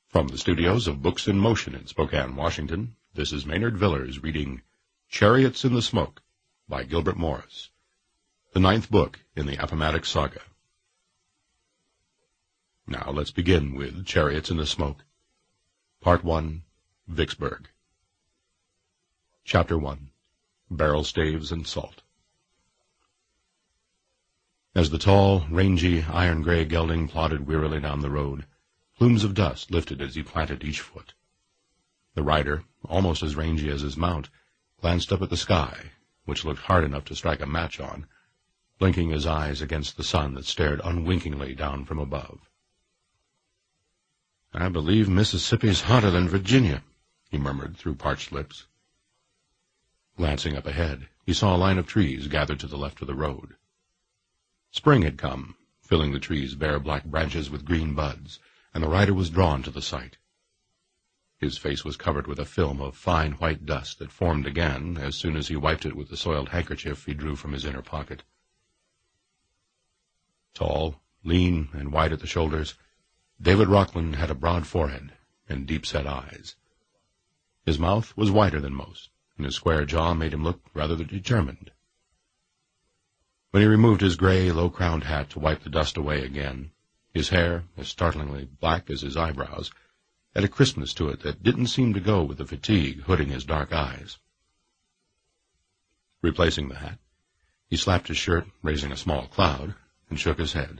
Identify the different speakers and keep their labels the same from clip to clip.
Speaker 1: From the studios of Books in Motion in Spokane, Washington, this is Maynard Villers reading Chariots in the Smoke by Gilbert Morris, the 9th book in the Appomattox Saga. Now let's begin with Chariots in the Smoke. Part 1, Vicksburg. Chapter 1, Barrel Staves and Salt. As the tall, rangy, iron-gray gelding plodded wearily down the road, plumes of dust lifted as he planted each foot. The rider, almost as rangy as his mount, glanced up at the sky, which looked hard enough to strike a match on, blinking his eyes against the sun that stared unwinkingly down from above. "I believe Mississippi's hotter than Virginia," he murmured through parched lips. Glancing up ahead, he saw a line of trees gathered to the left of the road. Spring had come, filling the trees' bare black branches with green buds, and the rider was drawn to the sight. His face was covered with a film of fine white dust that formed again as soon as he wiped it with the soiled handkerchief he drew from his inner pocket. Tall, lean, and white at the shoulders, David Rockland had a broad forehead and deep-set eyes. His mouth was wider than most, and his square jaw made him look rather determined. When he removed his gray, low-crowned hat to wipe the dust away again, his hair, as startlingly black as his eyebrows, had a crispness to it that didn't seem to go with the fatigue hooding his dark eyes. Replacing the hat, he slapped his shirt, raising a small cloud, and shook his head.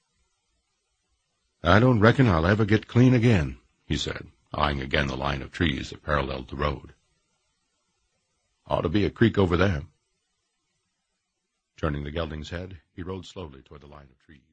Speaker 1: "I don't reckon I'll ever get clean again," he said, eyeing again the line of trees that paralleled the road. "Ought to be a creek over there." Turning the gelding's head, he rode slowly toward the line of trees.